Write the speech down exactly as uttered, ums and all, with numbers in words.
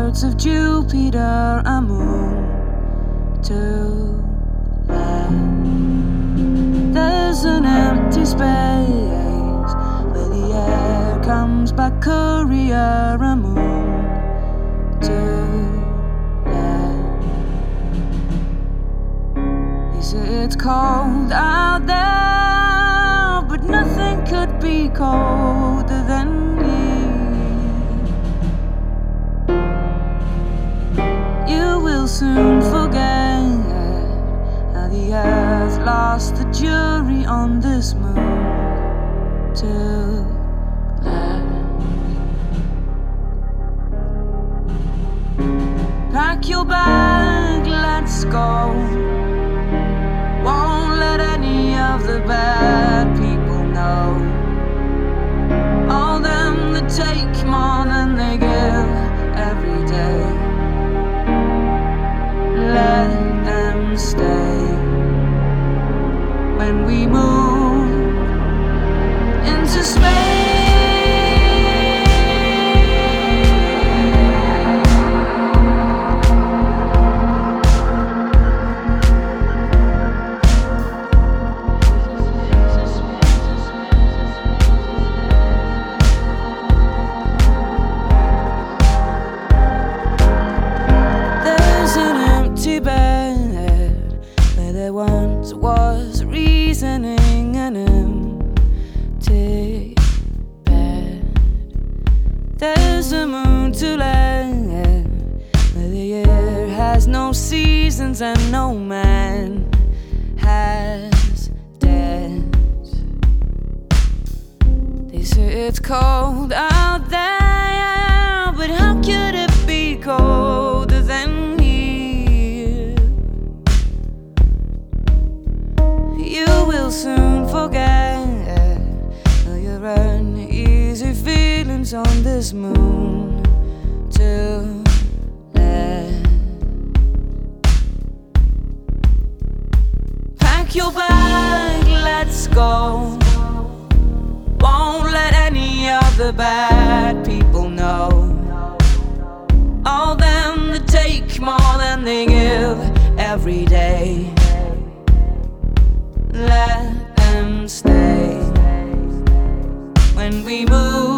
outskirts of Jupiter, a moon to land. There's an empty space where the air comes by courier, a moon to land. They say it's cold out there, but nothing could be colder than here. You will soon forget how the earth lost the jury on this moon to land. Pack your bag, let's go. Won't let any of the bad people know. All them that take more than they give every day, let them stay. When we move into space, bed where there once was reasoning, an empty bed. There's a moon to land where the year has no seasons and no man has dead. They say it's cold out there, but how could it be colder than you will soon forget all your uneasy feelings on this moon to land. Pack your bag, let's go. Won't let any of the bad people know. All them that take more than they give every day, let them stay. When we move